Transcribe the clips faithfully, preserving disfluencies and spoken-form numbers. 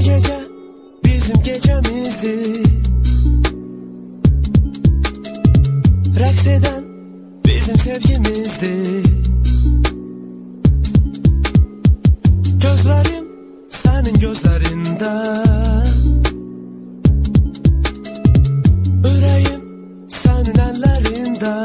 gece bizim gecemizdi. Raks eden bizim sevgimizdi. Gözlerim senin gözlerinde, yüreğim senin ellerinde.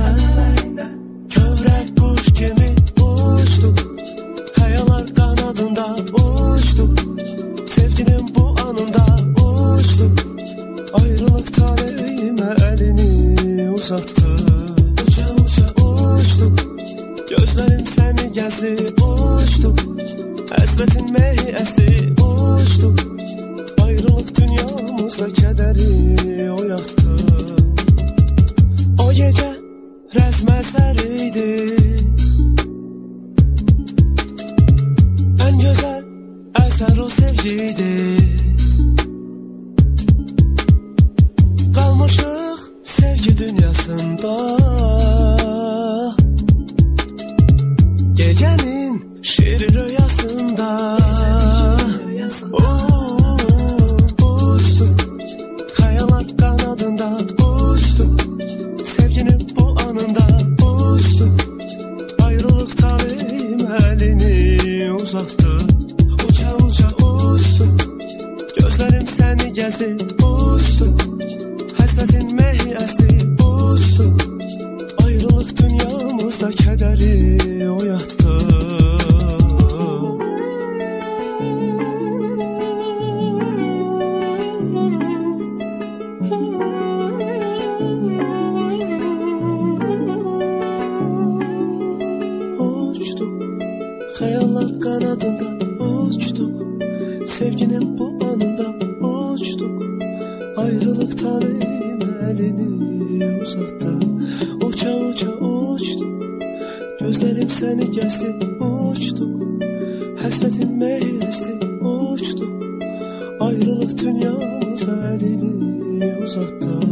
Kövrek kuş gibi uçtu, hayaller kanadında uçtu. Sevginin bu anında uçtu, ayrılık talihime elini uzattı. Uça uça uçtu, gözlerim seni gezdi uçtu. Hasretin mehi esti uçtu, ayrılık dünyamızda kederi oyattı. O gece resm eseriydi, en güzel eser o sevgiydi. Kalmışık sevgi dünyasında, gecenin şirin rüyasında. Oo, uçtu, hayaller kanadında uçtu. Sevginin bu anında uçtu, ayrılık talihime elini uzattı. Uça uça uçtu, gözlerim seni gezdi uçtu. Hasretin mehi esti uçtu, ayrılık dünyamızda kederi oyattı. Uçtuk, hayaller kanadında uçtuk. Sevginin bu anında uçtuk, ayrılık talihime elini uzattı. Uça uça uçtuk, gözlerim seni gezdi uçtuk. Hasretin mehi esti uçtuk, ayrılık dünyamıza elini uzattı.